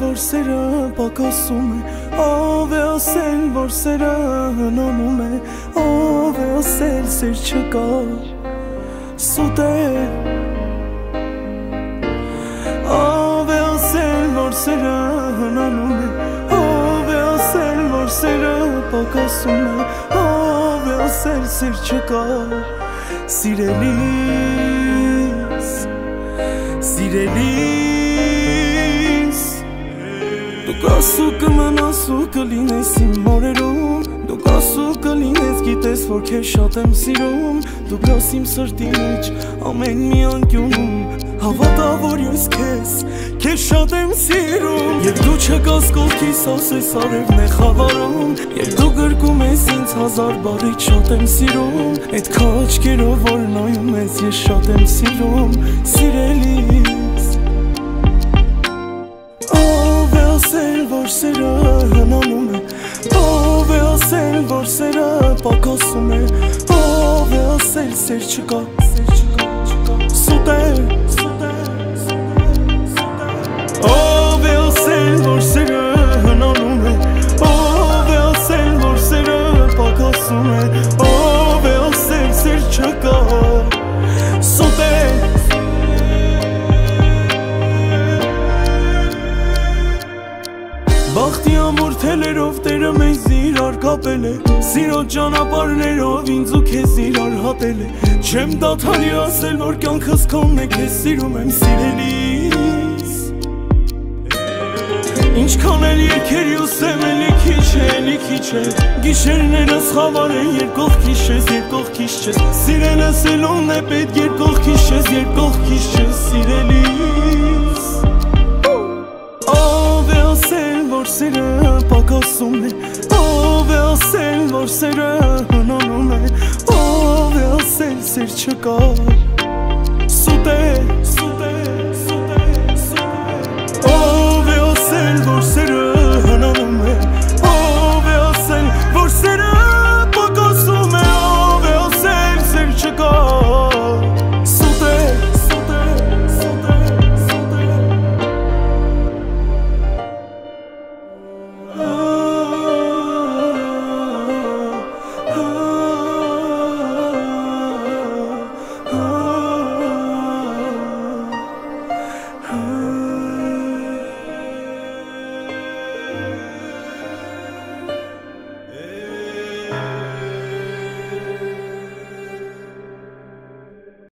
որ սերը պակասում է, ով է ասել, որ սերը հնանում է, ով է ասել, սեր չկա, սուտ է, ով է ասել, որ սերը հնանում է, ով է ասել, որ սերը պակասում է, ով է ասել, սեր չկա, սիրելիս, սիրելիս Դու կասու կմնաս ու կլինես իմ օրերում Դու կասու կլինես գիտես որ քեզ շատ եմ սիրում Դու բլաս իմ սրտի մեջ ամեն մի անկյունում Հավատա որ ես քեզ շատ եմ սիրում Եվ դու չկաս կողքիս ասես արևն է խավարում Եվ դու գրկում ես ինձ հազար բառից շատ եմ սիրում Էդ քո աչքերով որ նայում ես ես շատ եմ սիրում Սիրելիս Ով է ասել որ սերը հնանում է Ով է ասել որ սերը պակասում է Ով է ասել սեր չկա Սուտ է Ով է ասել որ սերը հնանում է Ով է ասել որ սերը պակասում է Ով է ասել սեր չկա Սուտ է Բախտի ամուր թելերով տերը մեզ իրար կապել է Սիրո ճանապարհներով ինձ ու քեզ իրար հատել է Չեմ դադարի ասել որ կյանքս քոնն է քեզ սիրում եմ սիրելիս Ինչքան էլ երկերի ու սեմելի քիչ է Գիշերներս խավար են երկողքիս չես Սիրելս էլոն է պետք երկողքիս չես Սիրելիս Ով է ասել որ սերը պակասում է Ով է ասել որ սերը հնանում է Ով է ասել սեր չկա Սուտ է